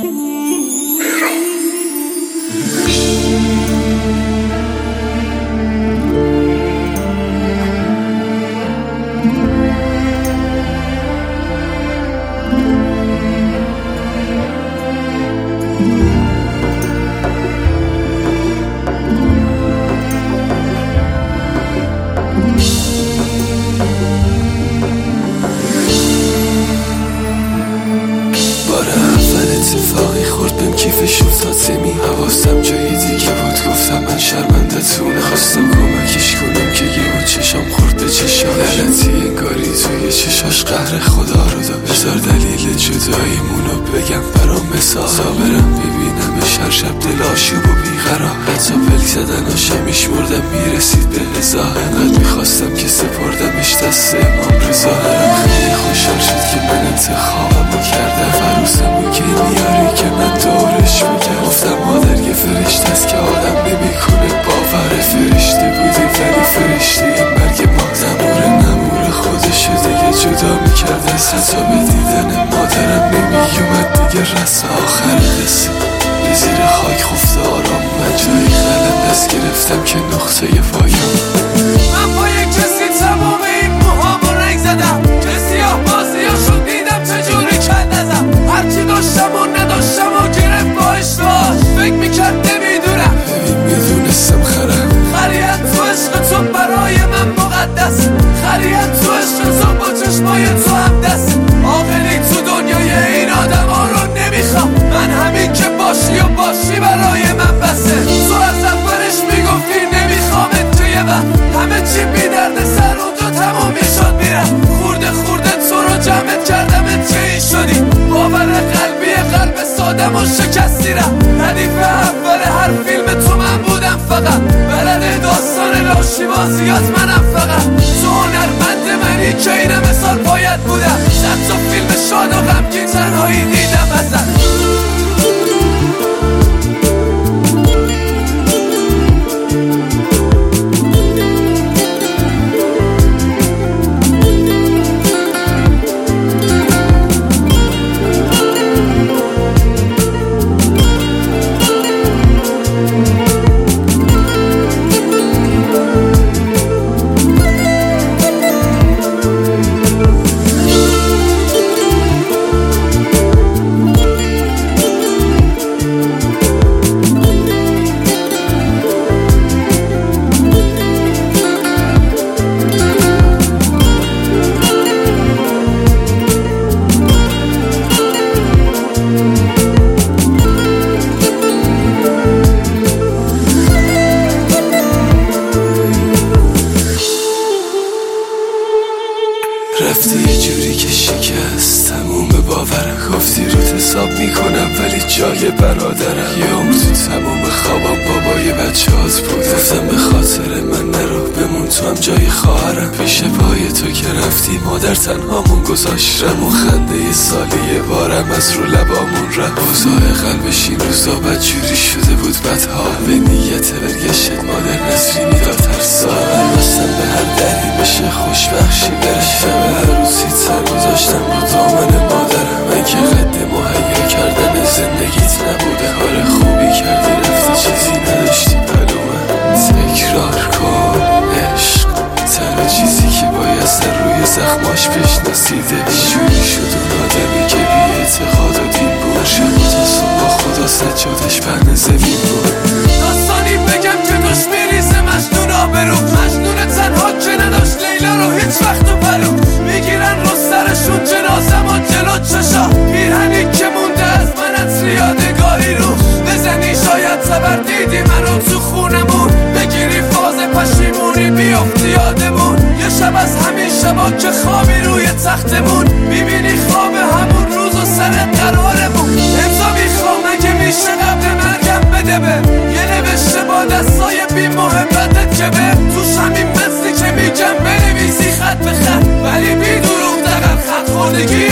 اتفاقی خورد بهم کیفش افتاد سمی حواسم جای دیگه بود گفتم من شرمندتونه خواستم کمکش کنم که یهو چشام خورد به چشاش لعنتی انگاری توی چشاش قهر خدا رو داشت بذار دلیل جداییمونو بگم برام مثال صابرم ببینمش هر شب دل آشوب و بیقرار حتی پلک زدناشم میشمردم میرسید به هزار انقدر میخواستم که سپردمش دست امام رضا خیلی خوشحال شد که من انتخابمو کردم فروسمو که میاری که من دورش میگم گفتم مادر یه فرشته است که آدم نمیکنه باور فرشته بودی ولی فرشته این مرگ ما نمور خودشو دیگه جدا میکرد از حتی به دیدن مادرم نمیومد دیگه رس آخر قصه به زیر خاک خفته آرام من جایی خلم دست گرفتم که نقطه پایم من با یک کسی تمام این موهامو رنگ زدم که سیاه بازیاشو دیدم چجوری کند ازم هرچی داشتم و نداشتم و گرفت با اشتاش فکر میکرد نمیدونم ببین میدونستم خریت تو عشق تو برای من مقدس خریت تو عشق تو با چشمای تو هم دست آخری تو دنیای این آدم ها رو نمیخوام من همین که باشی و باشی برای من بسه تو از اولش میگفتی نمیخوامت توی وقت همه چی بی درد سر اونجا تموم میشد میرم خورده خورده تو رو جمعت کردمت چه این شدی باور قلب سادم و شکستی رم ردیف اول هر فیلم تو من بودم فقط بلد داستان لاشی بازیات منم فقط تو هنرمند منی که این مثال باید بودم صد تا فیلم شاد و غمگین تنهایی دیدم ازت رفتی یه جوری که شکست تموم باورم گفتی روت حساب میکنم ولی جای برادرم یه عمر تو تموم خوابم بابای بچه هات بود گفتم به خاطر من نرو بمون تو هم جای خواهرم پیش پای تو که رفتی مادر تنهامون گذاشتم و خنده یه سالی یه بارم از رو لبامون رفت اوضاع قلبش این روزا بد جوری شده بود بدها به نیت برگشت مادر نسرینی داد ترسا بستم به هر دری بشه خوشبخشی برشته به هر روزی سر گذاشتم رو دامن مادرم من که قد مهیا کردن زندگیت نبوده کار خوبی کردی رفتی چیزی نداشتی معلومه تکرار کن عشق تنها چیزی که باید سر روی زخماش بشناسیده جوری شد اون آدمی که بی اعتقاد و دین بود شب تا صبح خدا سجادش پهن زمین بود داستانی بگم که دوش میریزه مجنون آبرو مجنون تنها که نداشت لیلا رو هیچ وقت و پرو میگیرن رو سرشون جنازم و جلو چشا پیرهنی که مونده از من از یادگاری رو بزنی شاید زبر دیدی منو تو خونمون بگیری فاز پشیمونی بیافتی یادمون یه شب از همین شبا که خوابی روی تختمون میبینی خواب همون روز و سر قرارمون امضا میخوام اگه میشه قبل مرگم بده به یه نوشته با دستای بی محبتت که به توش همین مثلی که میگم بنویسی خط به خط ولی بی دروغ دقیق خط خوردگی